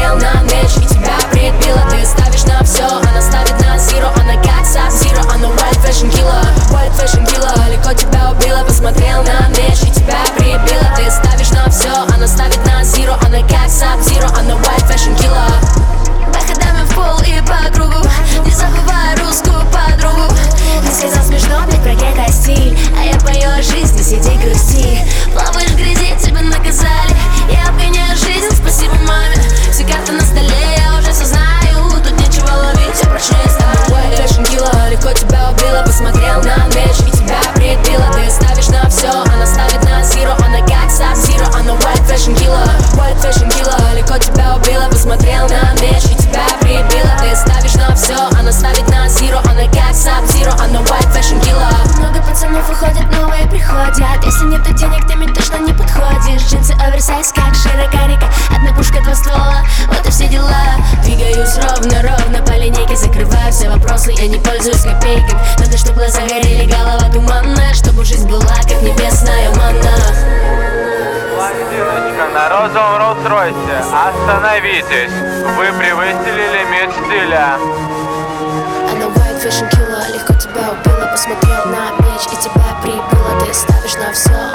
посмотрел на меч и тебя прибила. Ты ставишь на все, она ставит на zero. Она как Sub-Zero, она white fashion killer. White fashion killer, легко тебя убила. Посмотрел на меч и тебя прибила. Ты ставишь на все, она ставит на zero. Она как Sub-Zero, она white fashion killer. Походами в пол и по кругу, не забывай русскую подругу. Ты сказал смешно, блядь, прогретай стиль, а я пою о жизни, сиди грусти. Плаваешь в грязи, тебя наказали, я обгоняю жизнь, спасибо маме. Все карты на столе, я уже все знаю, тут нечего ловить, я прошу, я стану white fashion killer. Легко тебя убила, посмотрел на меч и тебя прибила. Ты ставишь на все, она ставит на zero. Она как Sub-Zero, она white fashion killer. White fashion killer, легко тебя убила, посмотрел на меч и тебя прибила. Ты ставишь на все, она ставит на zero. Она как Sub-Zero, она white fashion killer. Много пацанов уходят, новые приходят. Если нет денег, ты мне точно не подходишь. Джинсы оверсайз, как широкая река. Одна пушка, два ствола, вот и все дела. Двигаюсь ровно по линейке, закрываю все вопросы, я не пользуюсь копейками. Надо, чтобы глаза горели, голова туманная, чтобы жизнь была как небесная манна. Блондиночка на розовом Роллс-Ройсе, остановитесь, вы превысили лимит стиля. Она white fashion killer, легко тебя убила, посмотрел на меч и тебя прибила. Ты ставишь на все.